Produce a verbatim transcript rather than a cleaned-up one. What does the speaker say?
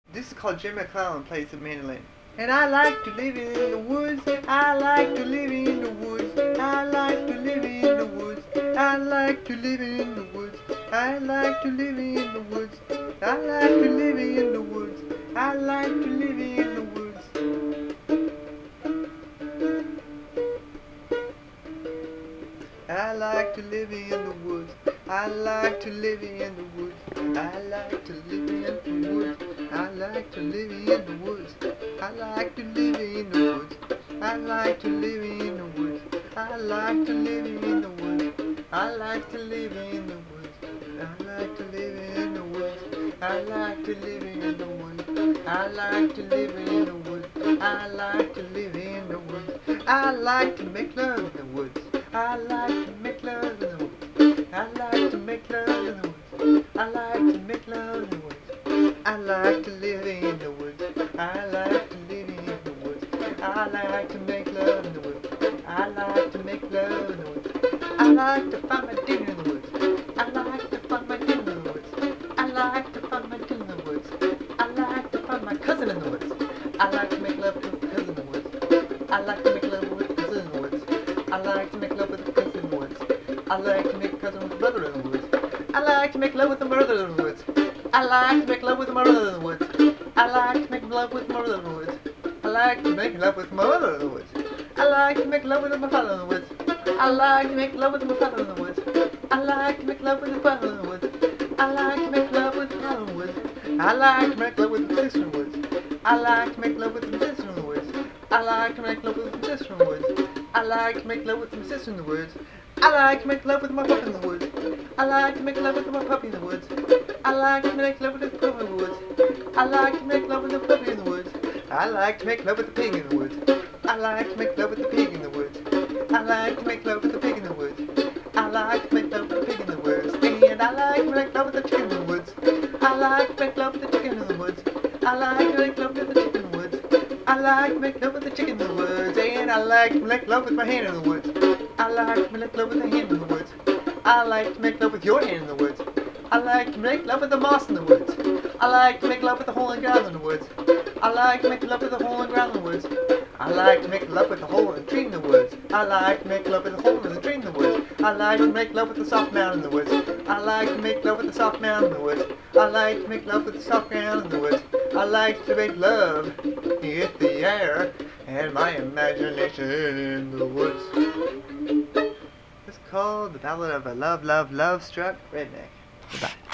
This is called Jim McClellan plays the mandolin. And I like to live in the woods. I like to live in the woods. I like to live in the woods. I like to live in the woods. I like to live in the woods. I like to live in the woods. I like to live in the woods. I like to live in the woods. I like to live in the woods. I like to live in the woods. I like to live in the woods. I like to live in the woods. I like to live in the woods. I like to live in the woods. I like to live in the woods. I like to live in the woods. I like to live in the woods. I like to live in the woods. I like to live in the woods. I like to make love in the woods. I like to make love in the woods. I like to make love in the woods. I like to make love in the woods. I like to live in the woods. I like to live in the woods. I like to make love in the woods. I like to make love in the woods. I like to find my dinner in the woods. I like to find my dinner in the woods. I like to find my dinner in the woods. I like to find my cousin in the woods. I like to make love to a cousin in the woods. I like to make love with a cousin in the woods. I like to make love with a cousin in the woods. I like to make a cousin with a brother in the woods. I like to make love with a mother in the woods. I like to make love with a mother in the woods. I like to make love with my mother in the woods. I like to make love with my mother in the woods. I like to make love with my father in the woods. I like to make love with my father in the woods. I like to make love with my father in the woods. I like to make love with my father in the woods. I like to make love with my sister in the woods. I like to make love with my sister in the woods. I like to make love with my sister in the woods. I like to make love with my sister in the woods. I like to make love with my puppy in the woods. I like to make love with my puppy in the woods. I like to make love with the puppy in the woods. I like to make love with the puppy in the woods. I like to make love with the pig in the woods. I like to make love with the pig in the woods. I like to make love with the pig in the woods. I like to make love with the pig in the woods. And I like to make love with the chicken in the woods. I like to make love with the chicken in the woods. I like to make love with the chicken in the woods. I like to make love with the chicken in the woods. And I like to make love with my hand in the woods. I like to make love with the hand in the woods. I like to make love with your hand in the woods. I like to make love with the moss in the woods. I like to make love with the hole in the ground in the woods. I like to make love with the hole in the ground in the woods. I like to make love with the hole in the tree in the woods. I like to make love with the hole in the tree in the woods. I like to make love with the soft mountain in the woods. I like to make love with the soft mountain in the woods. I like to make love with the soft ground in the woods. I like to make love in the air and my imagination in the woods. It's called The Ballad of a Love, Love, Love Struck Redneck. Goodbye.